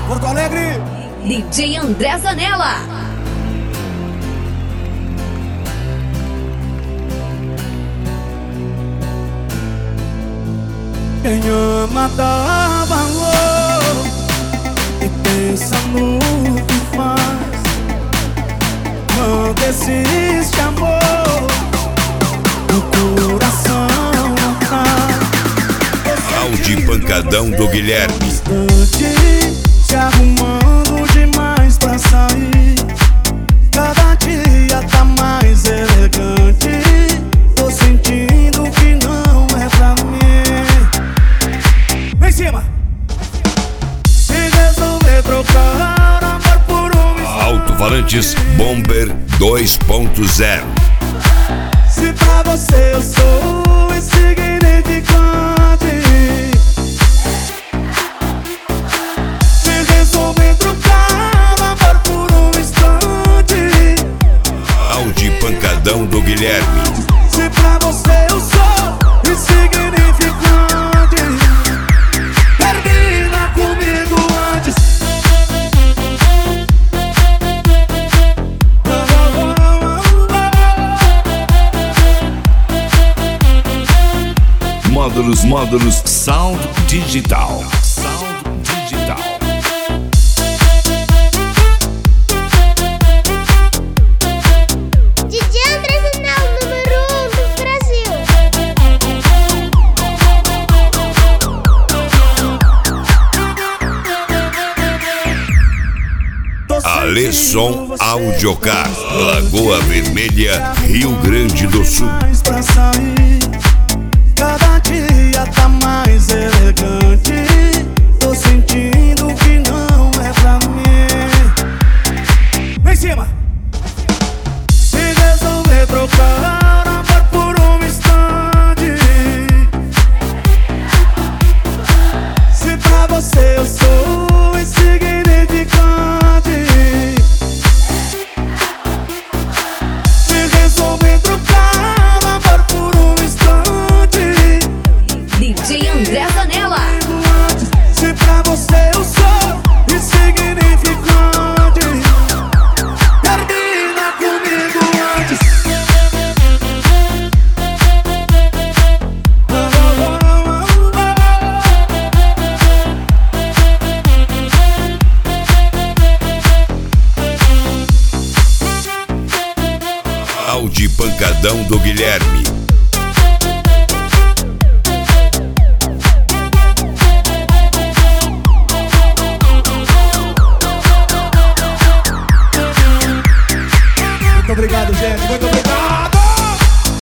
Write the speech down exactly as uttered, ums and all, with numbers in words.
Porto Alegre. D J André Zanella. Quem ama dá valor e pensa no que faz. Quando existe amor, o coração tá. Áudio pancadão do Guilherme. Se arrumando demais pra sair. Cada dia tá mais elegante. Tô sentindo que não é pra mim. Vem em cima. Se resolver trocar amor por um Alto-falantes Bomber dois ponto zero. Se pra você eu sou insignificante, se resolver trocar amor por um instante. Áudio pancadão do Guilherme. Se pra você eu sou insignificante, termina comigo antes. Módulos, módulos, Sound Digital. Sound Digital. D J André Zanella, número um do Brasil. Aleson Audiocar, Lagoa Vermelha, Rio Grande do Sul. Mais pra sair. Cada dia tá mais elegante. Tô sentindo que não é pra mim. Vem em cima. Se resolver trocar amor por um instante, se pra você eu sou insignificante, se resolver trocar amor por um instante. D J André Zanella. Se pra você eu sou insignificante, termina comigo antes. Áudio pancadão do Guilherme. Muito obrigado, gente. Muito obrigado.